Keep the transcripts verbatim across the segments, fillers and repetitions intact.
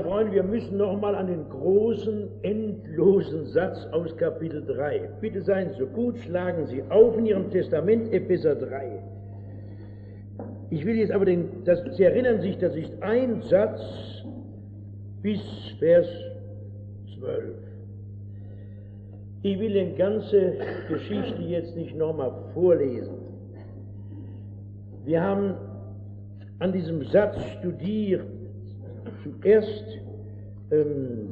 Freunde, wir müssen nochmal an den großen, endlosen Satz aus Kapitel drei. Bitte seien Sie so gut, schlagen Sie auf in Ihrem Testament Epheser drei. Ich will jetzt aber, den, das, Sie erinnern sich, das ist ein Satz bis Vers zwölf. Ich will die ganze Geschichte jetzt nicht nochmal vorlesen. Wir haben an diesem Satz studiert, zuerst, ähm,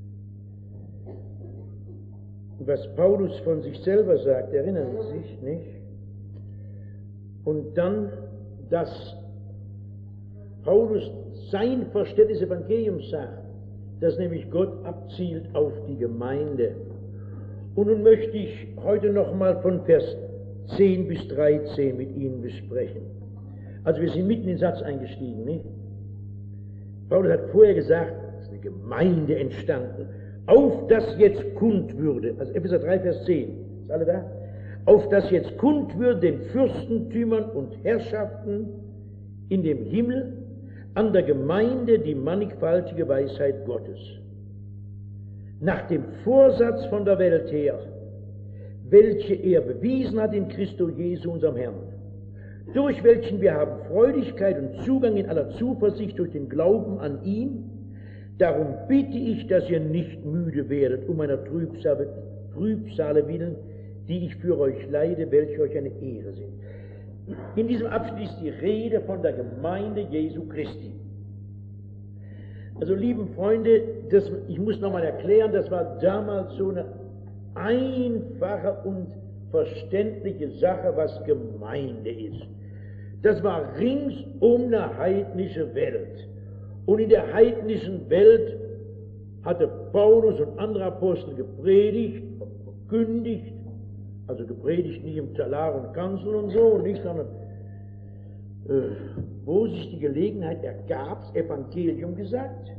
was Paulus von sich selber sagt, erinnern Sie sich, nicht? Und dann, dass Paulus sein Verständnis des Evangeliums sagt, dass nämlich Gott abzielt auf die Gemeinde. Und nun möchte ich heute nochmal von Vers zehn bis dreizehn mit Ihnen besprechen. Also wir sind mitten in den Satz eingestiegen, nicht? Paulus hat vorher gesagt, es ist eine Gemeinde entstanden, auf das jetzt kund würde, also Epheser drei, Vers zehn, ist alle da? Auf das jetzt kund würde den Fürstentümern und Herrschaften in dem Himmel, an der Gemeinde die mannigfaltige Weisheit Gottes. Nach dem Vorsatz von der Welt her, welche er bewiesen hat in Christo Jesu, unserem Herrn, durch welchen wir haben Freudigkeit und Zugang in aller Zuversicht durch den Glauben an ihn. Darum bitte ich, dass ihr nicht müde werdet, um einer Trübsale, Trübsale willen, die ich für euch leide, welche euch eine Ehre sind. In diesem Abschnitt ist die Rede von der Gemeinde Jesu Christi. Also, lieben Freunde, das, ich muss nochmal erklären, das war damals so eine einfache und verständliche Sache, was Gemeinde ist. Das war ringsum eine heidnische Welt. Und in der heidnischen Welt hatte Paulus und andere Apostel gepredigt, verkündigt, also gepredigt nicht im Talar und Kanzel und so, nicht, sondern äh, wo sich die Gelegenheit ergab, das Evangelium gesagt.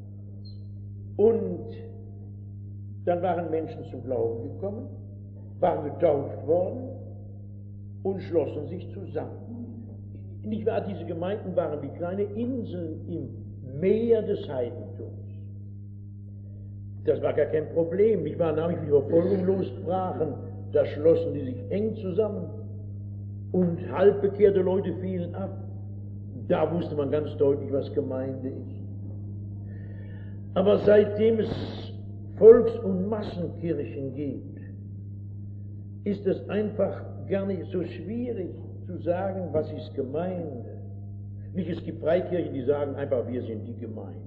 Und dann waren Menschen zum Glauben gekommen, waren getauft worden und schlossen sich zusammen. Nicht wahr, diese Gemeinden waren wie kleine Inseln im Meer des Heidentums. Das war gar kein Problem. Nicht wahr, nachdem die Verfolgung losbrachen, da schlossen die sich eng zusammen und halbbekehrte Leute fielen ab. Da wusste man ganz deutlich, was Gemeinde ist. Aber seitdem es Volks- und Massenkirchen gibt, ist es einfach gar nicht so schwierig zu sagen, was ist Gemeinde. Nicht, es gibt Freikirchen, die sagen einfach, wir sind die Gemeinde.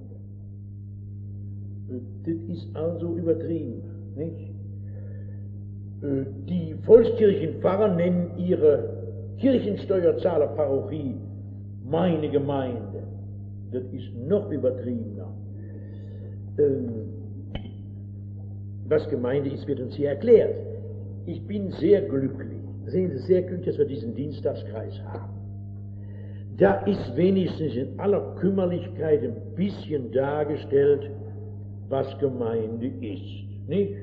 Das ist also übertrieben, nicht? Die Volkskirchenpfarrer nennen ihre Kirchensteuerzahlerparochie meine Gemeinde. Das ist noch übertriebener. Was Gemeinde ist, wird uns hier erklärt. Ich bin sehr glücklich, sehen Sie, sehr glücklich, dass wir diesen Dienstagskreis haben. Da ist wenigstens in aller Kümmerlichkeit ein bisschen dargestellt, was Gemeinde ist, nicht?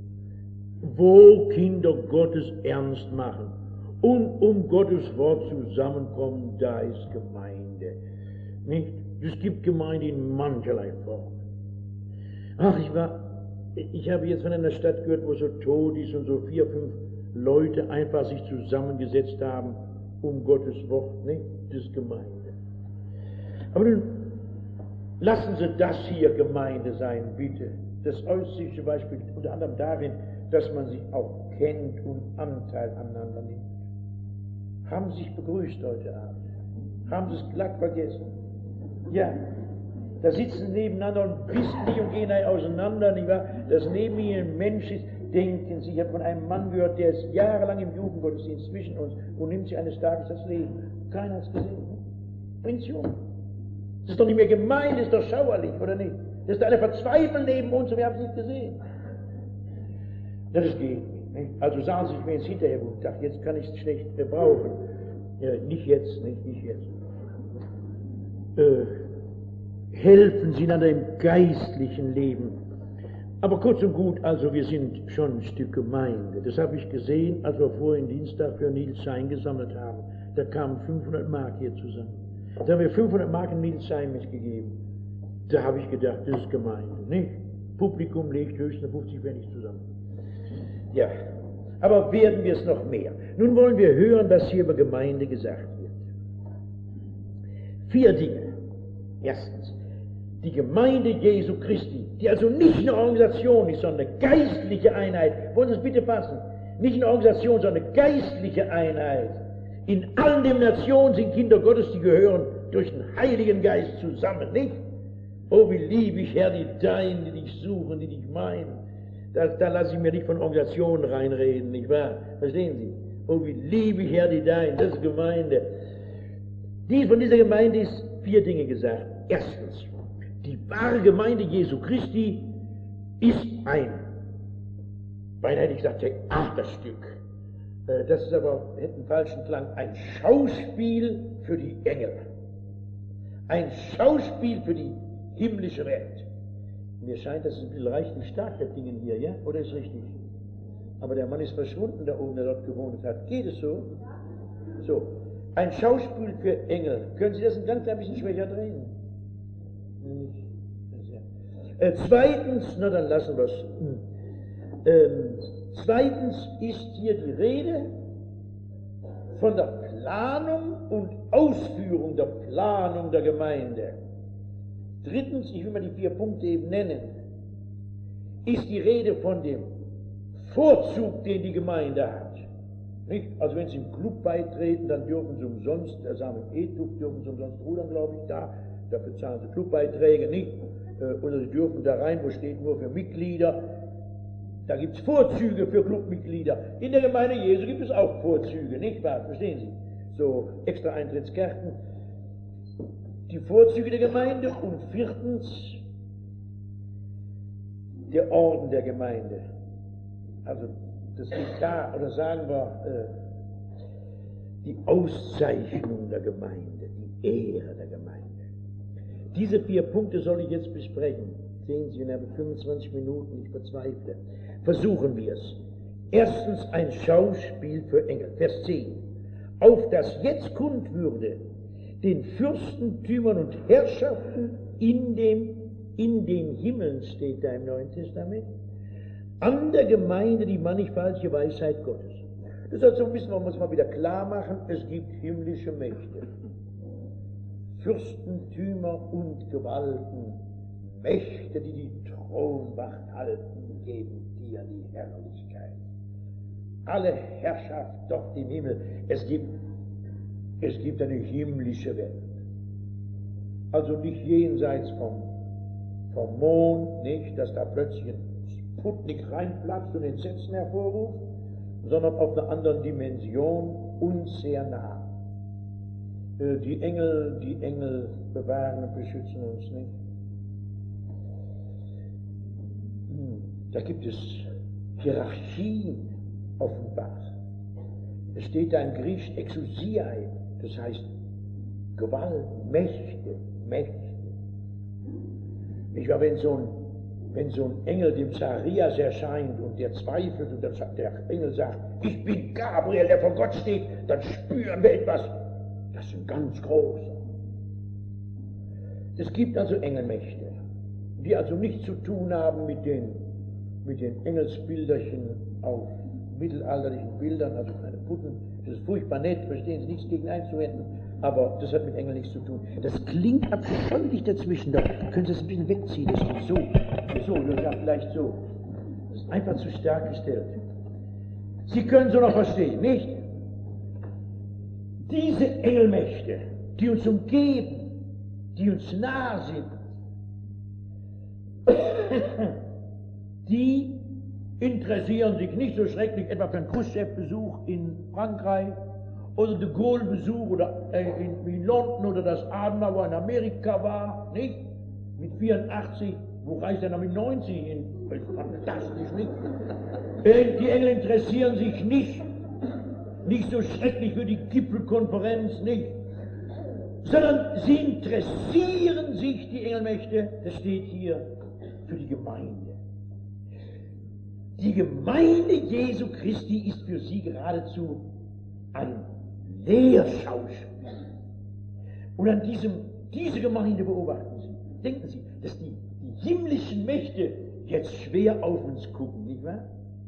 Wo Kinder Gottes ernst machen und um Gottes Wort zusammenkommen, da ist Gemeinde, nicht? Es gibt Gemeinde in mancherlei Form. Ach, ich war, ich habe jetzt von einer Stadt gehört, wo so tot ist und so vier, fünf Leute einfach sich zusammengesetzt haben, um Gottes Wort, nicht? Das ist Gemeinde. Aber nun, lassen Sie das hier Gemeinde sein, bitte. Das äußert sich zum Beispiel unter anderem darin, dass man sich auch kennt und Anteil aneinander nimmt. Haben Sie sich begrüßt heute Abend? Haben Sie es glatt vergessen? Ja, da sitzen Sie nebeneinander und wissen nicht und gehen auseinander, nicht wahr? Dass neben Ihnen ein Mensch ist, denken Sie, ich habe von einem Mann gehört, der ist jahrelang im Jugendgottesdienst zwischen uns und nimmt sich eines Tages das Leben. Keiner hat es gesehen. Ne? Pension. Das ist doch nicht mehr gemein, das ist doch schauerlich, oder nicht? Das ist alle verzweifeln neben uns und wir haben es nicht gesehen. Ja, das geht nicht. nicht? Also sagen Sie sich mir jetzt hinterher, guten Tag, jetzt kann ich es schlecht gebrauchen. Ja, nicht jetzt, nicht, nicht jetzt. Äh, helfen Sie einander im geistlichen Leben. Aber kurz und gut, also wir sind schon ein Stück Gemeinde. Das habe ich gesehen, als wir vorhin Dienstag für Nils Schein gesammelt haben. Da kamen fünfhundert Mark hier zusammen. Da haben wir fünfhundert Mark in Nils Schein mitgegeben. Da habe ich gedacht, das ist Gemeinde, nicht? Publikum legt höchstens fünfzig Pfennig zusammen. Ja, aber werden wir es noch mehr? Nun wollen wir hören, was hier über Gemeinde gesagt wird. Vier Dinge. Erstens, die Gemeinde Jesu Christi, die also nicht eine Organisation ist, sondern eine geistliche Einheit. Wollen Sie es bitte fassen? Nicht eine Organisation, sondern eine geistliche Einheit. In allen Denominationen sind Kinder Gottes, die gehören durch den Heiligen Geist zusammen, nicht? Oh, wie liebe ich, Herr, die Deinen, die dich suchen, die dich meinen. Da, da lasse ich mir nicht von Organisationen reinreden, nicht wahr? Verstehen Sie? Oh, wie liebe ich, Herr, die Deinen, das ist Gemeinde. Dies, von dieser Gemeinde ist vier Dinge gesagt. Erstens, die wahre Gemeinde Jesu Christi ist ein, beinahe hätte ich gesagt, Theaterstück. Das ist aber, hätte einen falschen Klang, ein Schauspiel für die Engel. Ein Schauspiel für die himmlische Welt. Mir scheint, das ist ein bisschen reichlich stark, der Dingen hier, ja? Oder ist richtig? Aber der Mann ist verschwunden da oben, der dort gewohnt hat. Geht es so? So. Ein Schauspiel für Engel. Können Sie das ein ganz klein bisschen schwächer drehen? Nicht. Äh, zweitens, na dann lassen wir es. Ähm, zweitens ist hier die Rede von der Planung und Ausführung der Planung der Gemeinde. Drittens, ich will mal die vier Punkte eben nennen, ist die Rede von dem Vorzug, den die Gemeinde hat. Nicht? Also wenn Sie im Club beitreten, dann dürfen Sie umsonst, der Samen E-Tub dürfen Sie umsonst rudern, glaube ich, da, dafür zahlen Sie Clubbeiträge, nicht? Oder Sie dürfen da rein, wo steht nur für Mitglieder. Da gibt es Vorzüge für Clubmitglieder. In der Gemeinde Jesu gibt es auch Vorzüge, nicht wahr? Verstehen Sie? So extra Eintrittskarten. Die Vorzüge der Gemeinde und viertens der Orden der Gemeinde. Also das liegt da, oder sagen wir, äh, die Auszeichnung der Gemeinde, die Ehre der Gemeinde. Diese vier Punkte soll ich jetzt besprechen. Sehen Sie, in etwa fünfundzwanzig Minuten, ich verzweifle. Versuchen wir es. Erstens ein Schauspiel für Engel. Vers zehn. Auf das jetzt kund würde, den Fürstentümern und Herrschaften in, dem, in den Himmeln, steht da im Neuen Testament, an der Gemeinde die mannigfaltige Weisheit Gottes. Das ist also ein bisschen, man muss mal wieder klar machen, es gibt himmlische Mächte. Fürstentümer und Gewalten, Mächte, die die Thronwacht halten, geben dir die Herrlichkeit. Alle Herrschaft dort im Himmel, es gibt, es gibt eine himmlische Welt. Also nicht jenseits vom, vom Mond, nicht, dass da plötzlich ein Sputnik reinplatzt und Entsetzen hervorruft, sondern auf einer anderen Dimension uns sehr nah. Die Engel, die Engel bewahren und beschützen uns nicht. Da gibt es Hierarchien offenbar. Es steht da im Griechischen Exousiae, das heißt Gewalt, Mächte, Mächte. Nicht wahr, wenn so ein, wenn so ein Engel dem Zacharias erscheint und der zweifelt und der, der Engel sagt, ich bin Gabriel, der vor Gott steht, dann spüren wir etwas. Das ist ein ganz großer. Es gibt also Engelmächte, die also nichts zu tun haben mit den, mit den Engelsbilderchen auf mittelalterlichen Bildern, also keine Putten. Das ist furchtbar nett, verstehen Sie, nichts gegen einzuwenden, aber das hat mit Engeln nichts zu tun. Das klingt abscheulich dazwischen, da können Sie es ein bisschen wegziehen, das ist so, so, oder vielleicht so. Das ist einfach zu stark gestellt. Sie können so noch verstehen, nicht? Diese Engelmächte, die uns umgeben, die uns nahe sind, die interessieren sich nicht so schrecklich etwa für einen Khrushchev-Besuch in Frankreich oder de Gaulle-Besuch oder äh, in, in London oder das Adenauer in Amerika war, nicht? Mit vierundachtzig, wo reist er noch mit neunzig hin? Fantastisch, nicht? Äh, die Engel interessieren sich nicht, nicht so schrecklich für die Gipfelkonferenz, nicht? Sondern sie interessieren sich, die Engelmächte, das steht hier, für die Gemeinde. Die Gemeinde Jesu Christi ist für sie geradezu ein Lehrschauspiel. Und an diesem, diese Gemeinde beobachten Sie. Denken Sie, dass die, die himmlischen Mächte jetzt schwer auf uns gucken, nicht wahr?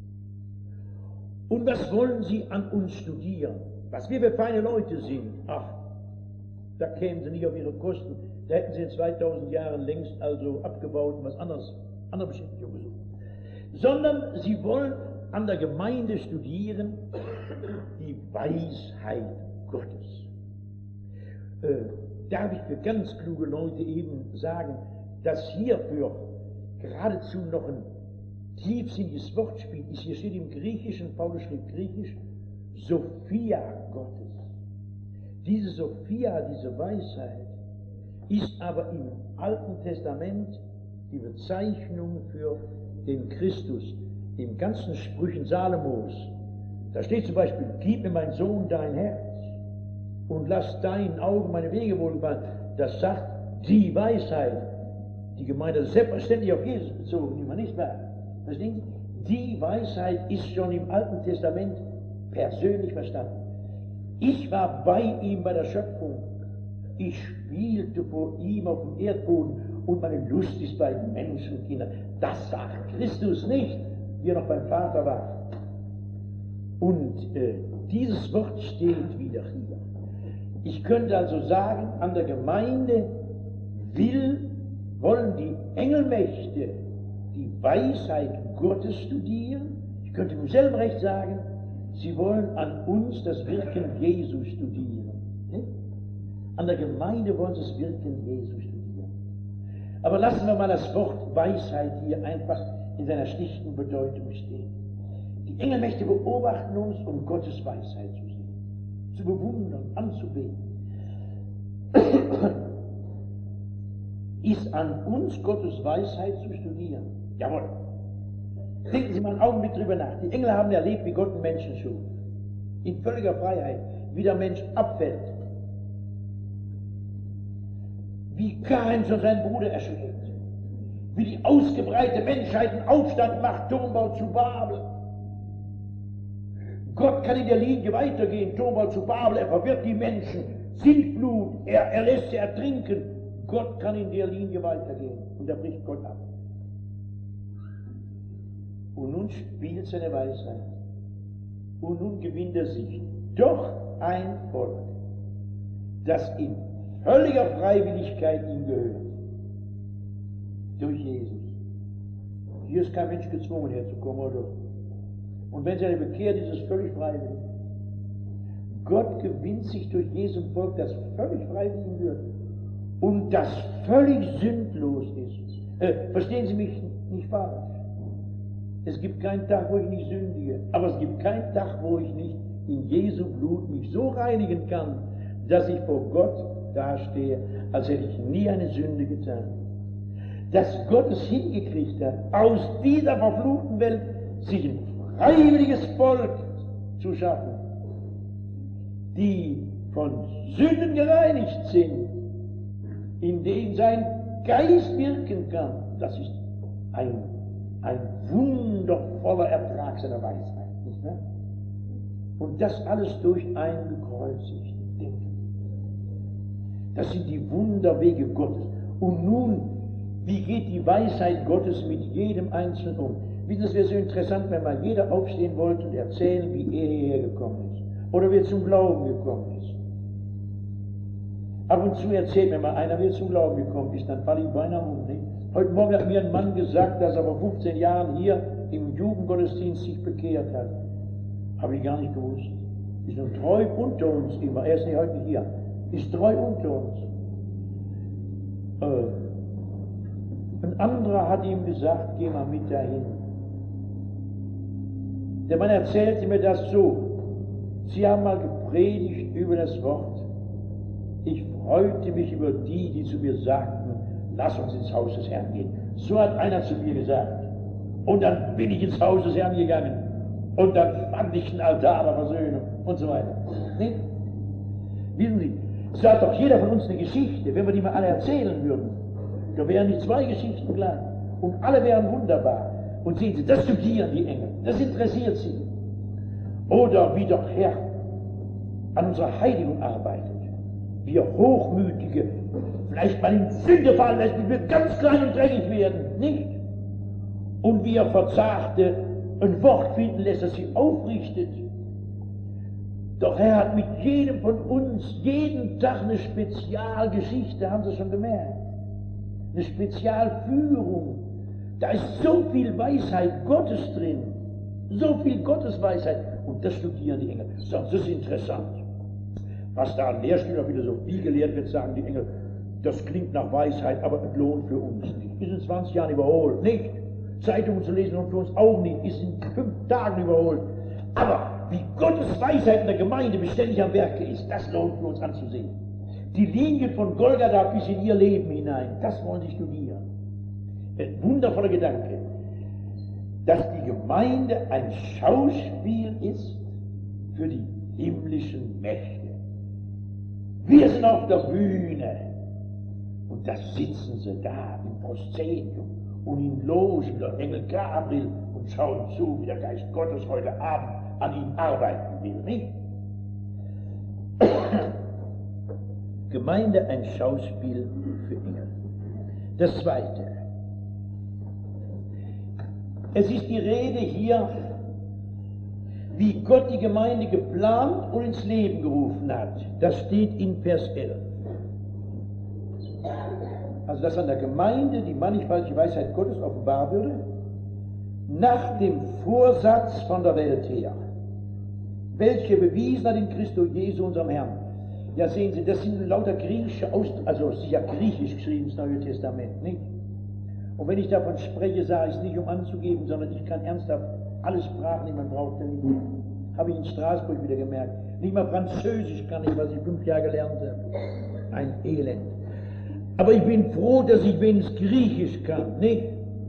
Und was wollen sie an uns studieren? Was wir für feine Leute sind? Ach, da kämen sie nicht auf ihre Kosten. Da hätten sie in zweitausend Jahren längst also abgebaut und was anderes, andere Beschäftigung gesucht. Sondern sie wollen an der Gemeinde studieren die Weisheit Gottes. Äh, darf ich für ganz kluge Leute eben sagen, dass hierfür geradezu noch ein tiefsinniges Wort spielt. Hier steht im Griechischen, Paulus schrieb Griechisch, Sophia Gottes. Diese Sophia, diese Weisheit, ist aber im Alten Testament die Bezeichnung für den Christus. In ganzen Sprüchen Salomos, da steht zum Beispiel, gib mir, mein Sohn, dein Herz und lass deinen Augen meine Wege wohlgefallen. Das sagt die Weisheit. Die Gemeinde ist selbstverständlich auf Jesus bezogen, die man nicht weiß. Verstehen Sie? Die Weisheit ist schon im Alten Testament persönlich verstanden. Ich war bei ihm bei der Schöpfung. Ich spielte vor ihm auf dem Erdboden und meine Lust ist bei den Menschenkindern. Das sagt Christus nicht, wie er noch beim Vater war. Und äh, dieses Wort steht wieder hier. Ich könnte also sagen, an der Gemeinde will, wollen die Engelmächte die Weisheit Gottes studieren. Ich könnte mit selben Recht sagen, sie wollen an uns das Wirken Jesu studieren. Ne? An der Gemeinde wollen sie das Wirken Jesu studieren. Aber lassen wir mal das Wort Weisheit hier einfach in seiner schlichten Bedeutung stehen. Die Engelmächte beobachten uns, um Gottes Weisheit zu sehen, zu bewundern, anzubeten. Ist an uns Gottes Weisheit zu studieren? Jawohl. Denken Sie mal einen Augenblick drüber nach. Die Engel haben erlebt, wie Gott einen Menschen schuf. In völliger Freiheit, wie der Mensch abfällt. Wie Kain schon seinen Bruder erschlägt. Wie die ausgebreitete Menschheit einen Aufstand macht, Turmbau zu Babel. Gott kann in der Linie weitergehen, Turmbau zu Babel, er verwirrt die Menschen, Sintflut, er, er lässt sie ertrinken. Gott kann in der Linie weitergehen und da bricht Gott ab. Und nun spielt seine Weisheit. Und nun gewinnt er sich doch ein Volk, das in völliger Freiwilligkeit ihm gehört. Durch Jesus. Hier ist kein Mensch gezwungen herzukommen, oder? Und wenn sie eine bekehrt, ist es völlig freiwillig. Gott gewinnt sich durch Jesus Volk, das völlig freiwillig ihm gehört. Und das völlig sündlos ist. Äh, verstehen Sie mich nicht falsch? Es gibt keinen Tag, wo ich nicht sündige, aber es gibt keinen Tag, wo ich nicht in Jesu Blut mich so reinigen kann, dass ich vor Gott dastehe, als hätte ich nie eine Sünde getan. Dass Gott es hingekriegt hat, aus dieser verfluchten Welt sich ein freiwilliges Volk zu schaffen, die von Sünden gereinigt sind, in denen sein Geist wirken kann. Das ist ein, ein wundervoller Ertrag seiner Weisheit, nicht wahr? Und das alles durch einen gekreuzigten Denken. Das sind die Wunderwege Gottes. Und nun, wie geht die Weisheit Gottes mit jedem Einzelnen um? Wissen Sie, es wäre so interessant, wenn mal jeder aufstehen wollte und erzählen, wie er hierher gekommen ist. Oder wie er zum Glauben gekommen ist. Ab und zu erzählt mir mal einer, wie er zum Glauben gekommen ist, dann falle ich beinahe um. Nicht? Heute Morgen hat mir ein Mann gesagt, dass er vor fünfzehn Jahren hier im Jugendgottesdienst sich bekehrt hat. Habe ich gar nicht gewusst. Ist nun treu unter uns immer. Er ist nicht heute hier. Ist treu unter uns. Äh, ein anderer hat ihm gesagt, geh mal mit dahin. Der Mann erzählte mir das so. Sie haben mal gepredigt über das Wort. Ich freute mich über die, die zu mir sagten, lass uns ins Haus des Herrn gehen. So hat einer zu mir gesagt. Und dann bin ich ins Haus des Herrn gegangen. Und dann fand ich einen Altar der Versöhnung und so weiter. Nee? Wissen Sie, es hat doch jeder von uns eine Geschichte. Wenn wir die mal alle erzählen würden, da wären die zwei Geschichten gleich. Und alle wären wunderbar. Und sehen Sie, das studieren die Engel. Das interessiert sie. Oder wie der Herr an unserer Heiligung arbeitet. Wir Hochmütige vielleicht mal in Sünde fallen lässt, bis wir ganz klein und dreckig werden, nicht? Und wie er Verzagte ein Wort finden lässt, das sie aufrichtet. Doch er hat mit jedem von uns jeden Tag eine Spezialgeschichte, haben Sie schon gemerkt. Eine Spezialführung. Da ist so viel Weisheit Gottes drin. So viel Gottesweisheit. Und das studieren die Engel. Sonst ist es interessant. Was da an Lehrstühlen auf Philosophie gelehrt wird, sagen die Engel, das klingt nach Weisheit, aber es lohnt für uns nicht. Ist in zwanzig Jahren überholt. Nicht. Zeitungen zu lesen und für uns auch nicht. Ist in fünf Tagen überholt. Aber wie Gottes Weisheit in der Gemeinde beständig am Werke ist, das lohnt für uns anzusehen. Die Linien von Golgatha bis in ihr Leben hinein, das wollen sie studieren. Ein wundervoller Gedanke, dass die Gemeinde ein Schauspiel ist für die himmlischen Mächte. Wir sind auf der Bühne und da sitzen sie da im Proszenium und in Logen der Engel Gabriel und schauen zu, wie der Geist Gottes heute Abend an ihm arbeiten will, nicht? Gemeinde ein Schauspiel für Engel. Das Zweite. Es ist die Rede hier, wie Gott die Gemeinde geplant und ins Leben gerufen hat. Das steht in Vers elf. Also, dass an der Gemeinde die mannigfaltige Weisheit Gottes offenbar würde, nach dem Vorsatz von der Welt her, welche bewiesen hat in Christo Jesu, unserem Herrn. Ja, sehen Sie, das sind lauter griechische Ausdrücke, also es ist ja griechisch geschrieben, das Neue Testament, nicht? Und wenn ich davon spreche, sage ich es nicht, um anzugeben, sondern ich kann ernsthaft alle Sprachen, die man braucht, denn ich habe ich in Straßburg wieder gemerkt. Nicht mal Französisch kann ich, was ich fünf Jahre gelernt habe. Ein Elend. Aber ich bin froh, dass ich wenigstens Griechisch kann, nicht?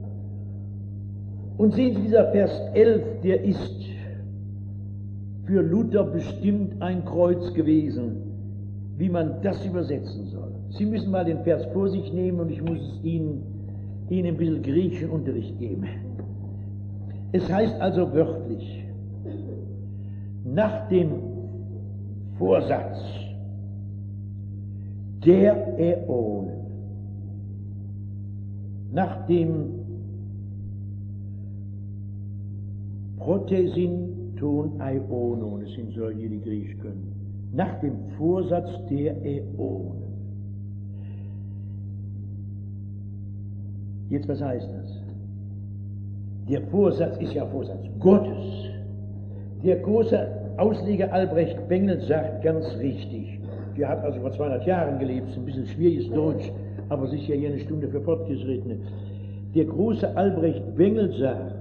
Und sehen Sie, dieser Vers elf, der ist für Luther bestimmt ein Kreuz gewesen, wie man das übersetzen soll. Sie müssen mal den Vers vor sich nehmen und ich muss es Ihnen, Ihnen ein bisschen griechischen Unterricht geben. Es heißt also wörtlich, nach dem Vorsatz der Äonen, nach dem Protesinton Aionon, es sind solche, die Griechisch können, nach dem Vorsatz der Äonen. Jetzt, was heißt das? Der Vorsatz ist ja Vorsatz Gottes. Der große Ausleger Albrecht Bengel sagt ganz richtig, der hat also vor zweihundert Jahren gelebt, ist ein bisschen schwieriges Deutsch, aber es ist ja hier eine Stunde für Fortgeschrittene. Der große Albrecht Bengel sagt,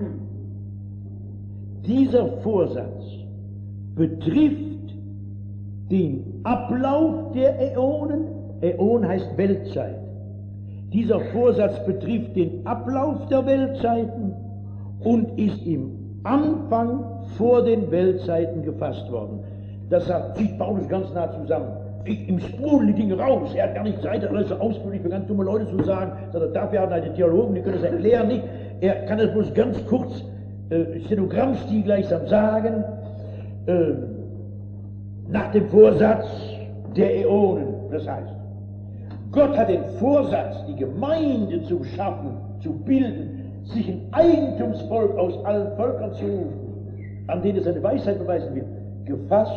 dieser Vorsatz betrifft den Ablauf der Äonen, Äon heißt Weltzeit. Dieser Vorsatz betrifft den Ablauf der Weltzeiten und ist im Anfang vor den Weltzeiten gefasst worden. Das sagt, zieht Paulus ganz nah zusammen. Ich, Im Sprudel die Dinge raus. Er hat gar nicht Zeit, alles so ausführlich für ganz dumme Leute zu sagen, sondern dafür haben die Theologen, die können das erklären, nicht? Er kann es bloß ganz kurz, äh, Stenogrammstil gleichsam sagen, äh, nach dem Vorsatz der Äonen, das heißt, Gott hat den Vorsatz, die Gemeinde zu schaffen, zu bilden, sich ein Eigentumsvolk aus allen Völkern zu rufen, an denen er seine Weisheit beweisen will, gefasst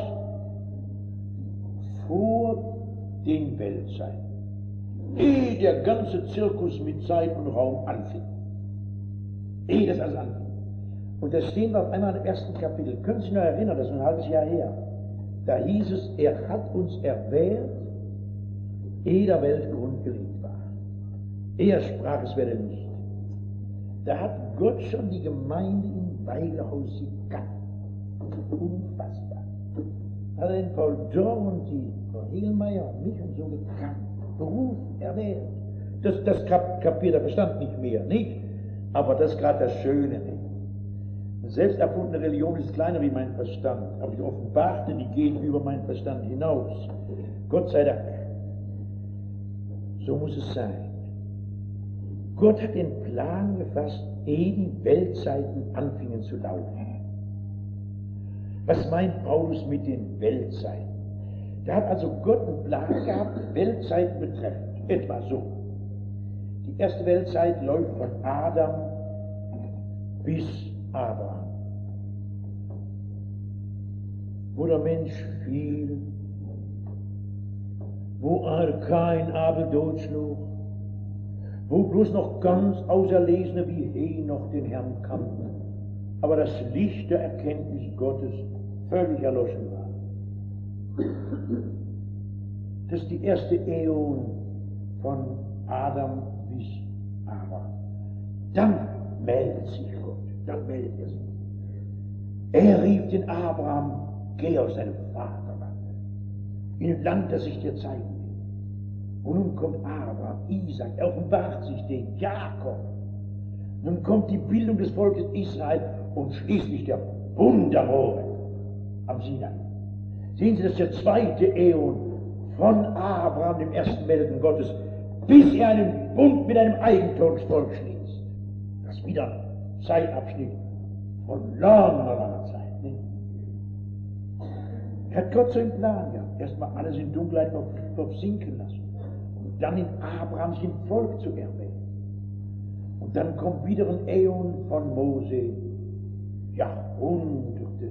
vor den Weltzeiten, ehe der ganze Zirkus mit Zeit und Raum anfing. Ehe das alles anfing. Und da stehen wir auf einmal im ersten Kapitel. Können Sie sich noch erinnern, das ist ein halbes Jahr her. Da hieß es, er hat uns erwählt, ehe der Welt Grund gelegt war. Er sprach, es werde nicht. Da hat Gott schon die Gemeinde im Weilerhaus gekannt. Unfassbar. Hat er den Paul Dörr und die Frau Hegelmeier und mich und so gekannt. Beruf, erwählt. Das, das kapiert der Verstand nicht mehr, nicht? Aber das ist gerade das Schöne, nicht? Eine selbst erfundene Religion ist kleiner wie mein Verstand, aber die Offenbarte, die gehen über meinen Verstand hinaus. Gott sei Dank. So muss es sein. Gott hat den Plan gefasst, ehe die Weltzeiten anfingen zu laufen. Was meint Paulus mit den Weltzeiten? Da hat also Gott einen Plan gehabt, Weltzeiten betreffend. Etwa so. Die erste Weltzeit läuft von Adam bis Abraham, wo der Mensch fiel, wo Kain Abel totschlug, wo bloß noch ganz Auserlesene wie Henoch den Herrn kannten, aber das Licht der Erkenntnis Gottes völlig erloschen war. Das ist die erste Äon von Adam bis Abraham. Dann meldet sich Gott, dann meldet er sich. Er rief den Abraham, geh aus seinem Vaterland, in ein Land, das ich dir zeigen will. Und nun kommt Abraham, Isaac, er offenbart sich den Jakob. Nun kommt die Bildung des Volkes Israel und schließlich der Bund der Horeb am Sinai. Sehen Sie, das ist der zweite Äon von Abraham, dem ersten Melden Gottes, bis er einen Bund mit einem Eigentumsvolk schließt. Das ist wieder ein Zeitabschnitt von langer, langer Zeit. Ne? Hat Gott so einen Plan gehabt, erstmal alles in Dunkelheit versinken lassen und dann in Abraham sich ein Volk zu erwählen. Und dann kommt wieder ein Äon von Mose, Jahrhunderte,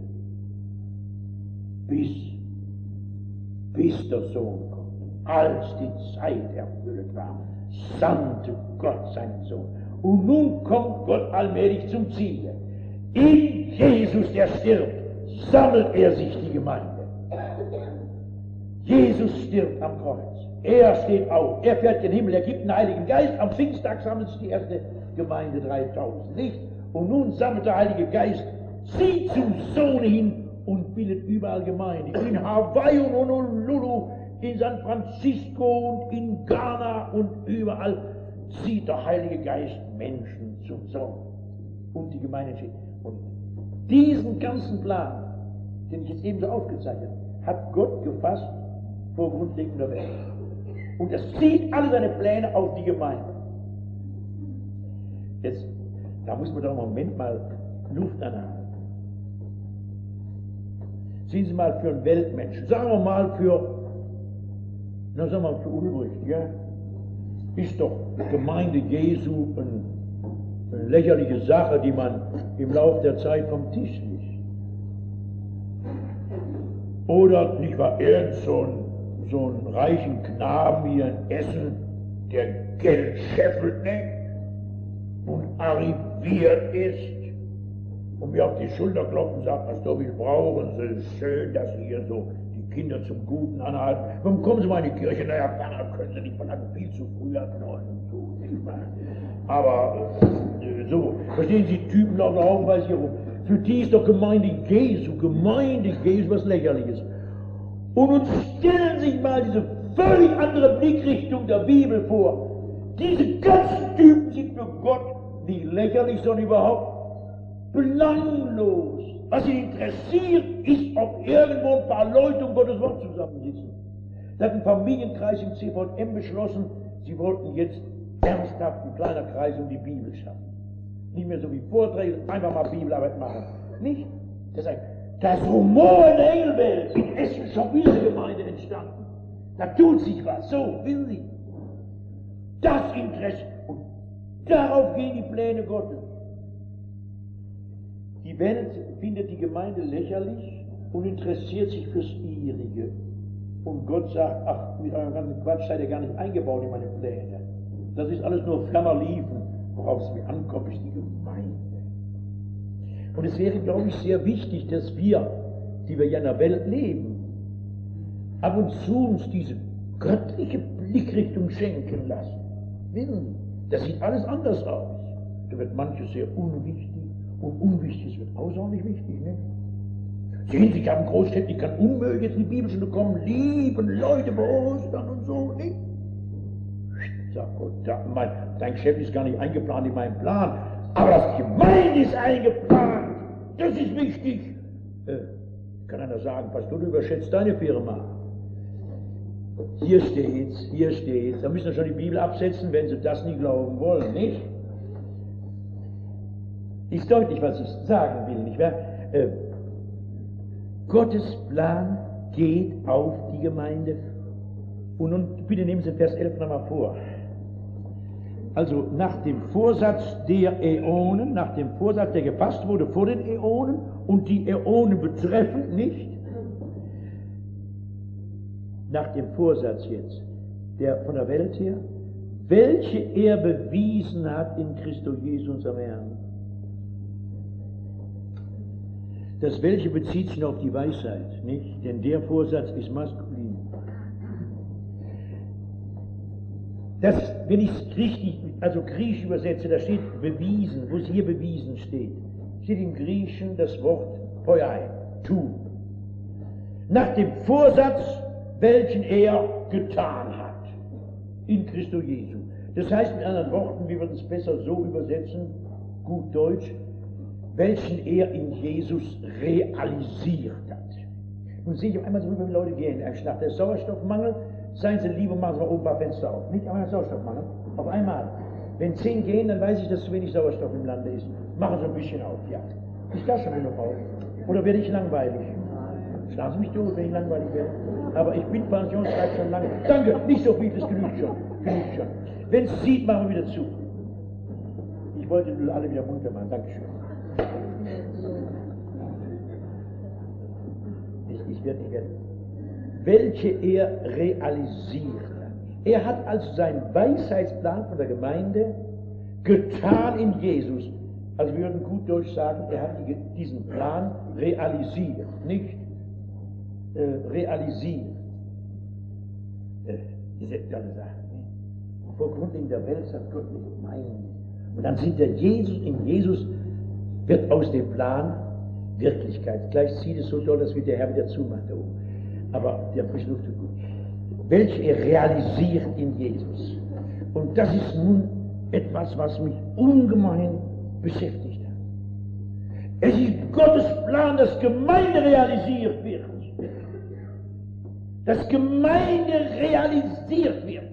bis, bis der Sohn kommt. Als die Zeit erfüllt war, sandte Gott seinen Sohn. Und nun kommt Gott allmählich zum Ziel. In Jesus, der stirbt, sammelt er sich die Gemeinde. Jesus stirbt am Kreuz. Er steht auf, er fährt in den Himmel, er gibt den Heiligen Geist. Am Pfingsttag sammelt sich die erste Gemeinde, dreitausend, nicht? Und nun sammelt der Heilige Geist sie zum Sohne hin und bildet überall Gemeinde. In Hawaii und Honolulu, in San Francisco und in Ghana und überall zieht der Heilige Geist Menschen zum Sohn. Und die Gemeinde steht. Und diesen ganzen Plan, den ich jetzt eben so aufgezeichnet habe, hat Gott gefasst vor Grundlegung der Welt. Und er zieht alle seine Pläne auf die Gemeinde. Jetzt, da muss man doch im Moment mal Luft anhalten. Sehen Sie mal für einen Weltmenschen, sagen wir mal für, na sagen wir mal für Ulbricht, ja, ist doch Gemeinde Jesu eine, eine lächerliche Sache, die man im Laufe der Zeit vom Tisch liegt. Oder nicht war irgend so ein so einen reichen Knaben hier in Essen, der Geld scheffelt nicht und arriviert ist und mir auf die Schulter klopft und sagt, Pastor, wir brauchen Sie, schön, dass Sie hier so die Kinder zum Guten anhalten. Warum kommen Sie mal in die Kirche? Naja, Pfarrer können Sie nicht verlangen, viel zu früh ab neun und so, nicht wahr? Aber äh, so, verstehen Sie, Typen laufen haufenweise hier rum. Für die ist doch Gemeinde Jesu, Gemeinde Jesu was Lächerliches. Und nun stellen Sie sich mal diese völlig andere Blickrichtung der Bibel vor. Diese ganzen Typen sind für Gott nicht lächerlich, sondern überhaupt belanglos. Was ihn interessiert, ist, ob irgendwo ein paar Leute um Gottes Wort zusammensitzen. Da hat ein Familienkreis im C V M beschlossen, sie wollten jetzt ernsthaft ein kleiner Kreis um die Bibel schaffen. Nicht mehr so wie Vorträge, einfach mal Bibelarbeit machen. Nicht? Das heißt, das Rumor in der Engelwelt, in Essen schon wieder eine Gemeinde entstanden. Da tut sich was, so, wissen Sie. Das Interesse. Und darauf gehen die Pläne Gottes. Die Welt findet die Gemeinde lächerlich und interessiert sich fürs Ihrige. Und Gott sagt, ach, mit eurem ganzen Quatsch seid ihr gar nicht eingebaut in meine Pläne. Das ist alles nur ferner Liefen. Worauf es mir ankommt, ist die Gemeinde. Und es wäre, glaube ich, sehr wichtig, dass wir, die wir ja in der Welt leben, ab und zu uns diese göttliche Blickrichtung schenken lassen. Wissen Sie, das sieht alles anders aus. Da wird manches sehr unwichtig und Unwichtiges wird außerordentlich wichtig. Ne? Sehen Sie, ich habe einen Großstädten, ich kann unmöglich jetzt in die Bibel kommen, lieben Leute bei Ostern und so, nicht? Sag Gott, da, mein, dein Geschäft ist gar nicht eingeplant in meinem Plan, aber das Gemeinde ist eingeplant, das ist wichtig. Äh, kann einer sagen, Pastor, du überschätzt deine Firma. Hier steht's, hier steht's, da müssen wir schon die Bibel absetzen, wenn Sie das nicht glauben wollen, nicht? Ist deutlich, was ich sagen will, nicht wahr? Äh, Gottes Plan geht auf die Gemeinde. Und nun bitte nehmen Sie Vers elf nochmal vor. Also nach dem Vorsatz der Äonen, nach dem Vorsatz, der gefasst wurde vor den Äonen und die Äonen betreffen nicht, nach dem Vorsatz jetzt, der von der Welt her, welche er bewiesen hat in Christus Jesus unserem Herrn. Das welche bezieht sich auf die Weisheit, nicht? Denn der Vorsatz ist maskulin. Das, wenn ich es richtig, also griechisch übersetze, da steht bewiesen, wo es hier bewiesen steht, steht im Griechischen das Wort poiai, tun. Nach dem Vorsatz, welchen er getan hat, in Christus Jesu. Das heißt mit anderen Worten, wir würden es besser so übersetzen, gut Deutsch, welchen er in Jesus realisiert hat. Nun sehe ich auf einmal so, wie Leute gehen, nach der Sauerstoffmangel, seien Sie lieb und machen Sie mal oben ein paar Fenster auf. Nicht einmal Sauerstoffmangel, auf einmal. Wenn zehn gehen, dann weiß ich, dass zu wenig Sauerstoff im Lande ist. Machen Sie ein bisschen auf, ja. Ist das schon genug auf? Oder werde ich langweilig? Schlagen Sie mich tot, wenn ich langweilig werde. Aber ich bin pensionsreif schon lange. Danke, nicht so viel, das genügt schon. Genügt schon. Wenn es sieht, machen wir wieder zu. Ich wollte nur alle wieder munter machen. Dankeschön. Ich, ich werde nicht werden. Welche er realisiert hat. Er hat also seinen Weisheitsplan von der Gemeinde getan in Jesus. Also wir würden gut Deutsch sagen, er hat die, diesen Plan realisiert, nicht äh, realisiert. Äh, diese tolle Sache. Ne? Vor Grundlegung der Welt sagt Gott nicht meinen. Und dann sieht er Jesus, in Jesus wird aus dem Plan Wirklichkeit. Gleich sieht es so toll, dass wir der Herr wieder zumacht da oben. Aber der frische Luft tut gut. Welche er realisiert in Jesus. Und das ist nun etwas, was mich ungemein beschäftigt hat. Es ist Gottes Plan, dass Gemeinde realisiert wird. Dass Gemeinde realisiert wird.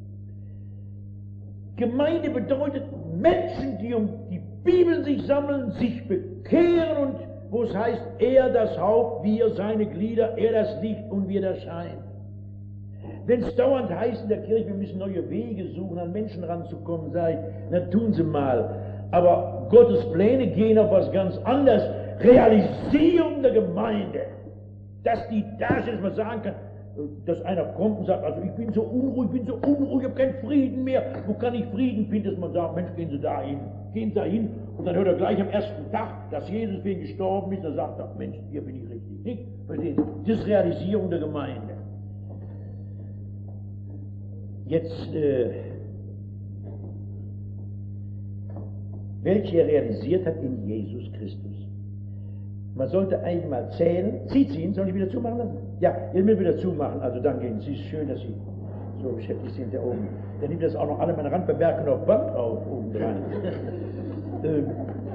Gemeinde bedeutet Menschen, die um die Bibel sich sammeln, sich bekehren und wo es heißt, er das Haupt, wir seine Glieder, er das Licht und wir der Schein. Wenn es dauernd heißt in der Kirche, wir müssen neue Wege suchen, an Menschen ranzukommen, sage ich, na tun Sie mal. Aber Gottes Pläne gehen auf was ganz anderes. Realisierung der Gemeinde. Dass die da ist, dass man sagen kann, dass einer kommt und sagt, also ich bin so unruhig, ich bin so unruhig, ich habe keinen Frieden mehr. Wo kann ich Frieden finden, dass man sagt, Mensch, gehen Sie da hin, gehen Sie da hin. Und dann hört er gleich am ersten Tag, dass Jesus für ihn gestorben ist, dann sagt er, Mensch, hier bin ich richtig. Nicht? Verstehen Sie? Das ist Realisierung der Gemeinde. Jetzt, äh, welche er realisiert hat in Jesus Christus. Man sollte eigentlich mal zählen. Sie ziehen, sollen die wieder zumachen lassen? Ja, ihr müsst wieder zumachen, also dann gehen Sie. Es ist schön, dass Sie so beschäftigt sind da oben. Dann nimmt das auch noch alle meine Randbemerkungen auf Band auf, oben dran. ähm.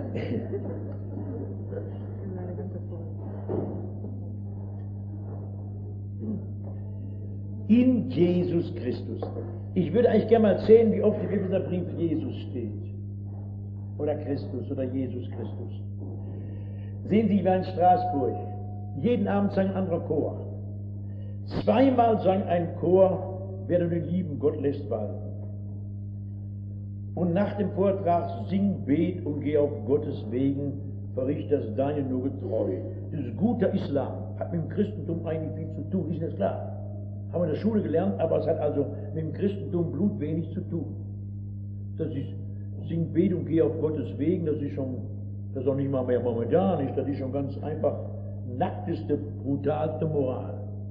In Jesus Christus. Ich würde eigentlich gerne mal sehen, wie oft im Epheserbrief Jesus steht. Oder Christus oder Jesus Christus. Sehen Sie, ich war in Straßburg. Jeden Abend sang ein anderer Chor. Zweimal sang ein Chor, wer du den lieben Gott lässt walten. Und nach dem Vortrag sing, bet und geh auf Gottes Wegen, verricht das Deine nur getreu. Das ist guter Islam, hat mit dem Christentum eigentlich viel zu tun, ist das klar? Haben wir in der Schule gelernt, aber es hat also mit dem Christentum Blut wenig zu tun. Das ist sing, bet und geh auf Gottes Wegen, das ist schon, das ist auch nicht mal mehr mohammedanisch, das ist schon ganz einfach nackteste, brutalste Moral.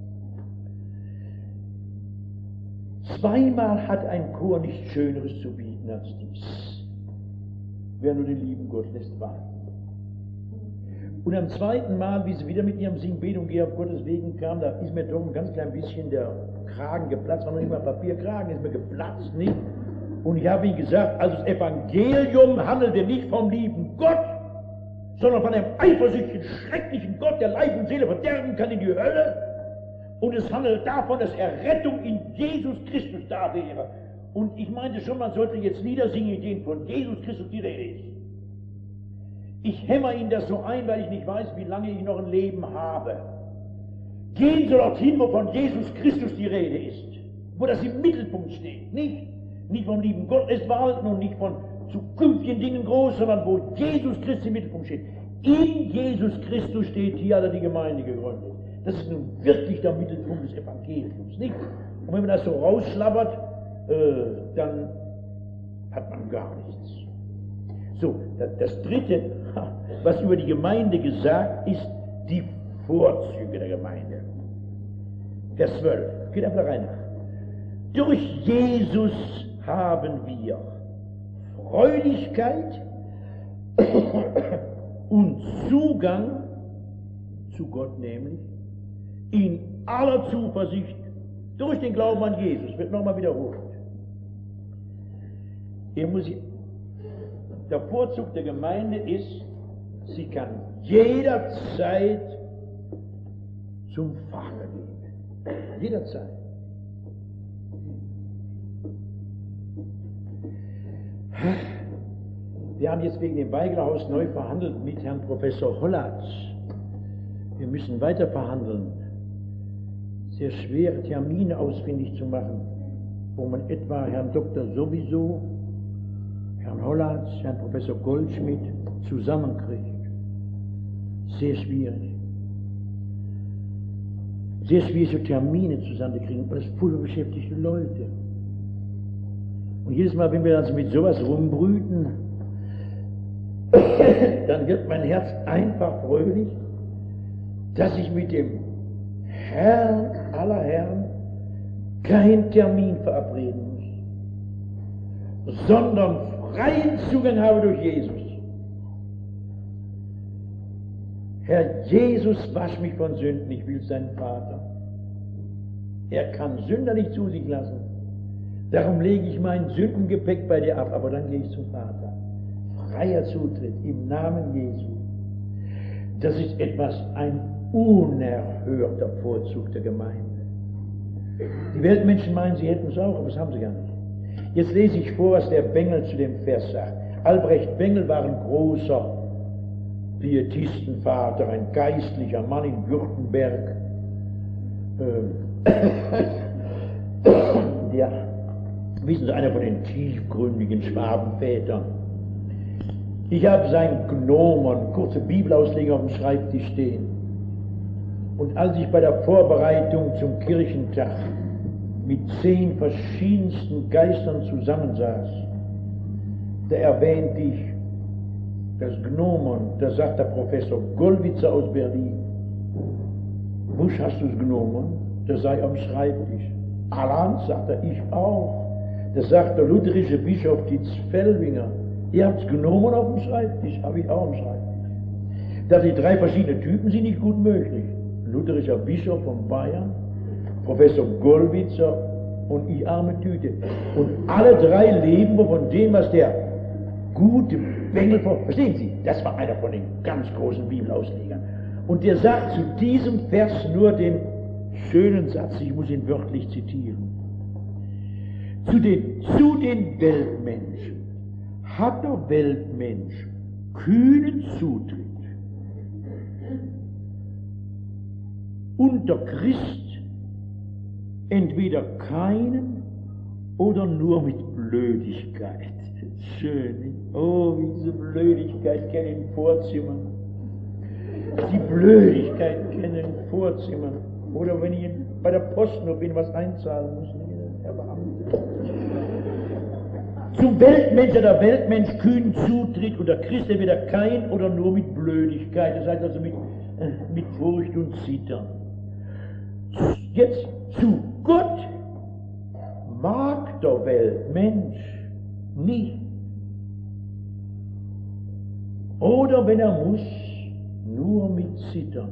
Zweimal hat ein Chor nichts Schöneres zu bieten als dies. Wer nur den lieben Gott lässt warten. Und am zweiten Mal, wie sie wieder mit ihrem Sing, Bet und Geh auf Gottes Wegen kam, da ist mir doch ein ganz klein bisschen der Kragen geplatzt, war noch nicht mal Papierkragen, ist mir geplatzt, nicht? Und ich habe ihm gesagt, also das Evangelium handelte nicht vom lieben Gott, sondern von einem eifersüchtigen, schrecklichen Gott, der Leib und Seele verderben kann in die Hölle. Und es handelt davon, dass Errettung in Jesus Christus da wäre. Und ich meinte schon, man sollte jetzt Lieder singen, in denen von Jesus Christus die Rede ist. Ich hämmer Ihnen das so ein, weil ich nicht weiß, wie lange ich noch ein Leben habe. gehen soll dorthin, wo von Jesus Christus die Rede ist, wo das im Mittelpunkt steht, nicht? Nicht vom lieben Gott es walten und nicht von zukünftigen Dingen groß, sondern wo Jesus Christus im Mittelpunkt steht. In Jesus Christus steht, hier hat er die Gemeinde gegründet. Das ist nun wirklich der Mittelpunkt des Evangeliums, nicht? Und wenn man das so rausschlabbert, äh, dann hat man gar nichts. So, das, das Dritte, was über die Gemeinde gesagt ist, die Vorzüge der Gemeinde. Vers zwölf, geht einfach rein. Durch Jesus haben wir Freudigkeit und Zugang zu Gott, nämlich in aller Zuversicht durch den Glauben an Jesus. Wird nochmal wiederholt. Hier muss ich, der Vorzug der Gemeinde ist, sie kann jederzeit zum Vater gehen. Jederzeit. Wir haben jetzt wegen dem Weiglerhaus neu verhandelt mit Herrn Professor Hollatz. Wir müssen weiter verhandeln. Sehr schwere Termine ausfindig zu machen, wo man etwa Herrn Doktor sowieso, Herrn Hollatz, Herrn Professor Goldschmidt zusammenkriegt. Sehr schwierig. Sehr schwierig, so Termine zusammenzukriegen, weil es voll beschäftigte Leute. Und jedes Mal, wenn wir also mit sowas rumbrüten, dann wird mein Herz einfach fröhlich, dass ich mit dem Herrn aller Herren keinen Termin verabreden muss, sondern freien Zugang habe durch Jesus. Herr Jesus, wasch mich von Sünden, ich will sein Vater. Er kann Sünder nicht zu sich lassen. Darum lege ich mein Sündengepäck bei dir ab, aber dann gehe ich zum Vater. Freier Zutritt im Namen Jesu. Das ist etwas, ein unerhörter Vorzug der Gemeinde. Die Weltmenschen meinen, sie hätten es auch, aber das haben sie gar nicht. Jetzt lese ich vor, was der Bengel zu dem Vers sagt. Albrecht Bengel war ein großer Pietistenvater, ein geistlicher Mann in Württemberg. Ähm, der, wissen Sie, einer von den tiefgründigen Schwabenvätern. Ich habe sein Gnomon, kurze Bibelauslegung auf dem Schreibtisch stehen. Und als ich bei der Vorbereitung zum Kirchentag mit zehn verschiedensten Geistern zusammensaß, da erwähnte ich das Gnomon, da sagt der Professor Gollwitzer aus Berlin, Busch, hast du das Gnomon? Das sei am Schreibtisch. Alan, sagt er, ich auch. Das sagt der lutherische Bischof Dietz-Fellwinger. Ihr habt das Gnomon auf dem Schreibtisch, habe ich auch am Schreibtisch. Dass die drei verschiedene Typen sind nicht gut möglich. Lutherischer Bischof von Bayern, Professor Gollwitzer und ich arme Tüte. Und alle drei leben von dem, was der gute Bengel vor. Verstehen Sie? Das war einer von den ganz großen Bibelauslegern. Und der sagt zu diesem Vers nur den schönen Satz, ich muss ihn wörtlich zitieren. Zu den, zu den Weltmenschen hat der Weltmensch kühnen Zutritt. Und der Christ entweder keinen oder nur mit Blödigkeit. Schön, nicht? Oh, wie diese Blödigkeit kennen in Vorzimmern. Die Blödigkeit kennen in Vorzimmern. Oder wenn ich bei der Post noch bin, was einzahlen muss, Herr Beamte. Zum Weltmensch hat der Weltmensch kühnen Zutritt und der Christ entweder kein oder nur mit Blödigkeit. Das heißt also mit, äh, mit Furcht und Zittern. Jetzt zu Gott mag der Weltmensch nicht. Oder wenn er muss, nur mit Zittern.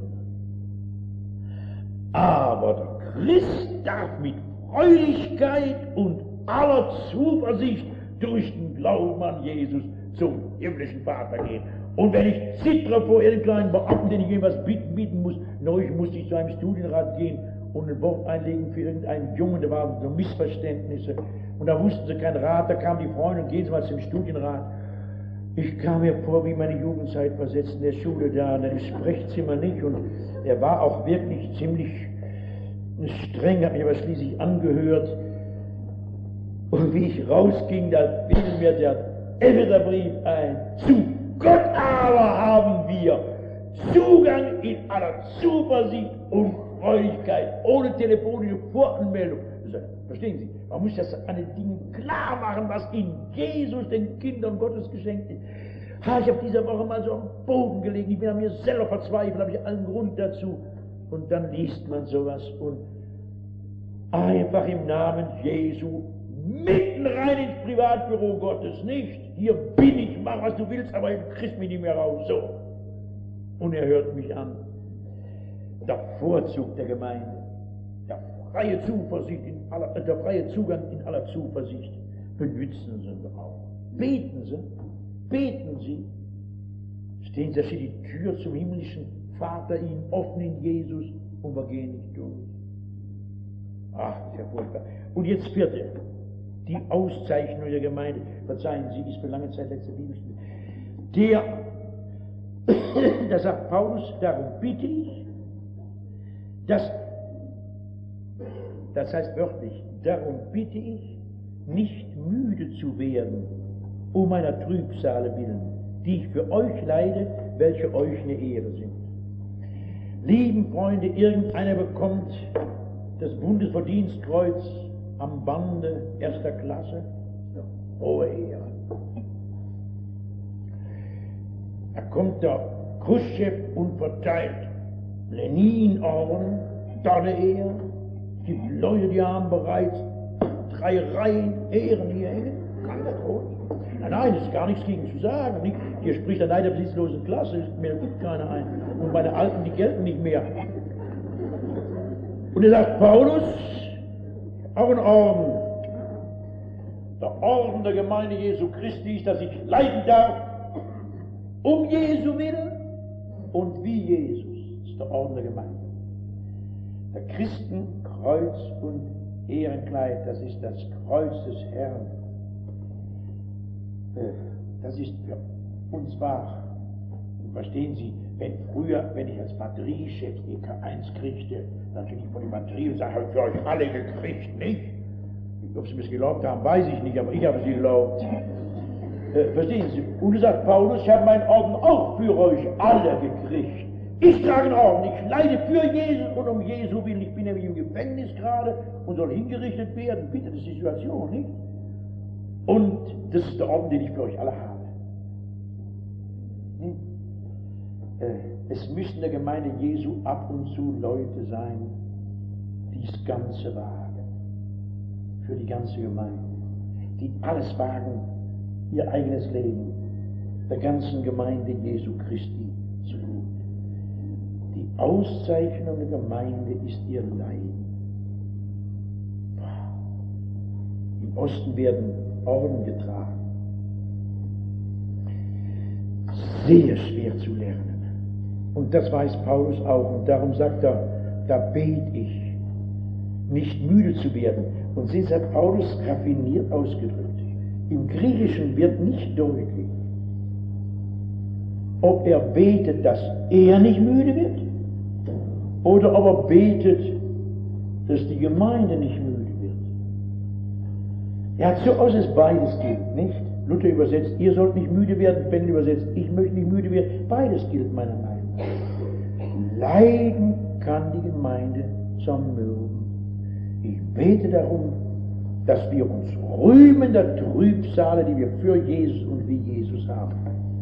Aber der Christ darf mit Freudigkeit und aller Zuversicht durch den Glauben an Jesus zum himmlischen Vater gehen. Und wenn ich zittere vor irgendeinem Beamten, den ich irgendwas bieten muss, neulich musste ich zu einem Studienrat gehen und ein Wort einlegen für irgendeinen Jungen, da waren so Missverständnisse. Und da wussten sie keinen Rat, da kam die Freundin, gehen Sie mal zum Studienrat. Ich kam mir vor, wie meine Jugendzeit versetzt in der Schule da, in dem Sprechzimmer nicht. Und er war auch wirklich ziemlich Streng hat mich aber schließlich angehört. Und wie ich rausging, da fiel mir der Epheserbrief ein. Zu Gott aber haben wir Zugang in aller Zuversicht und Freudigkeit, ohne telefonische Voranmeldung. Verstehen Sie? Man muss das an den Dingen klar machen, was in Jesus den Kindern Gottes geschenkt ist. Ha, ich habe diese Woche mal so am Boden gelegen, ich bin an mir selber verzweifelt, habe ich allen Grund dazu. Und dann liest man sowas und einfach im Namen Jesu mitten rein ins Privatbüro Gottes, nicht? Hier bin ich, mach was du willst, aber du kriegst mich nicht mehr raus, so. Und er hört mich an. Der Vorzug der Gemeinde, der freie Zuversicht in aller, der freie Zugang in aller Zuversicht, benützen Sie auch. Beten Sie, beten Sie. Stehen Sie, da steht die Tür zum himmlischen Vater Ihnen offen in Jesus und wir gehen nicht durch. Ach, das ist ja furchtbar. Und jetzt vierte, die Auszeichnung der Gemeinde. Verzeihen Sie, ist für lange Zeit letzte Bibelstunde. Der, da sagt Paulus, darum bitte ich, dass, das heißt wörtlich, darum bitte ich, nicht müde zu werden, um meiner Trübsale willen, die ich für euch leide, welche euch eine Ehre sind. Lieben Freunde, irgendeiner bekommt das Bundesverdienstkreuz am Bande erster Klasse, hohe Ehre. Da kommt der Khrushchev und verteilt Lenin-Orden, tolle Ehre. Es gibt Leute, die haben bereits drei Reihen Ehren hier hängen. Kann das wohl? Nein, nein, es ist gar nichts gegen zu sagen. Nicht? Hier spricht der Neid der besitzlosen Klasse, mir gibt keiner ein. Und meine Alten, die gelten nicht mehr. Und er sagt, Paulus, auch ein Orden. Der Orden der Gemeinde Jesu Christi ist, dass ich leiden darf, um Jesu willen und wie Jesus. Das ist der Orden der Gemeinde. Der Christenkreuz und Ehrenkleid, das ist das Kreuz des Herrn. Das ist für uns wahr. Verstehen Sie, wenn früher, wenn ich als Batteriechef E K eins kriegte, dann ging ich von der Batterie und sage, habe ich für euch alle gekriegt, nicht? Ob Sie mir es geglaubt haben, weiß ich nicht, aber ich habe sie geglaubt. Äh, verstehen Sie? Und er sagt Paulus, ich habe meinen Orden auch für euch alle gekriegt. Ich trage einen Orden, ich leide für Jesus und um Jesu willen. Ich bin nämlich im Gefängnis gerade und soll hingerichtet werden. Bitte, das ist die Situation, nicht? Und das ist der Orden, den ich für euch alle habe. Hm? Es müssen der Gemeinde Jesu ab und zu Leute sein, die das Ganze wagen, für die ganze Gemeinde, die alles wagen, ihr eigenes Leben der ganzen Gemeinde Jesu Christi zu tun. Die Auszeichnung der Gemeinde ist ihr Leiden. Im Osten werden Orden getragen. Sehr schwer zu lernen. Und das weiß Paulus auch. Und darum sagt er, da bete ich, nicht müde zu werden. Und sie hat Paulus raffiniert ausgedrückt. Im Griechischen wird nicht deutlich, ob er betet, dass er nicht müde wird, oder ob er betet, dass die Gemeinde nicht müde wird. Er hat so aus, dass beides gilt, nicht? Luther übersetzt, ihr sollt nicht müde werden, Ben übersetzt, ich möchte nicht müde werden. Beides gilt meiner Meinung nach. Leiden kann die Gemeinde zermürben. Ich bete darum, dass wir uns rühmen der Trübsale, die wir für Jesus und wie Jesus haben.